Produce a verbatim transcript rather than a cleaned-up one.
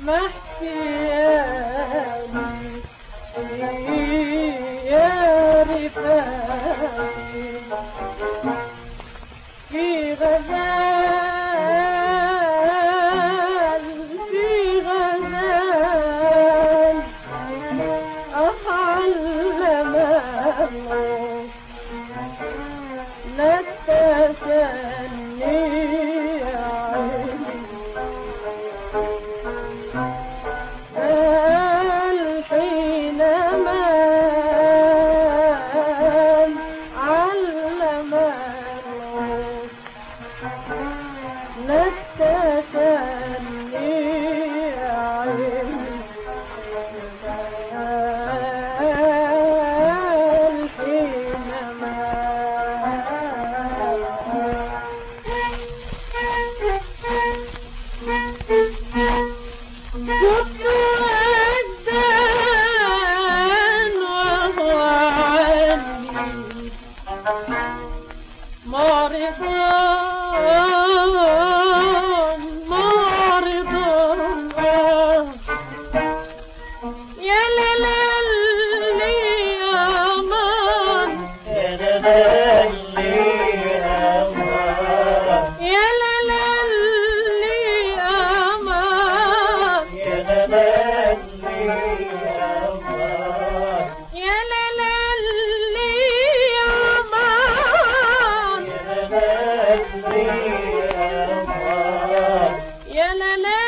محكياني يا رفاقي في غزال في غزال أحلم لا تسألني يا عيني قال حينما علم لا تسألني يا عيني معرضان معرضان يا ليلي يا مان يا ليلي يا مان يا ليلي يا مان يا ليلي يا مان يا ليلي يا مان يا ليلي يا مان يا ليلي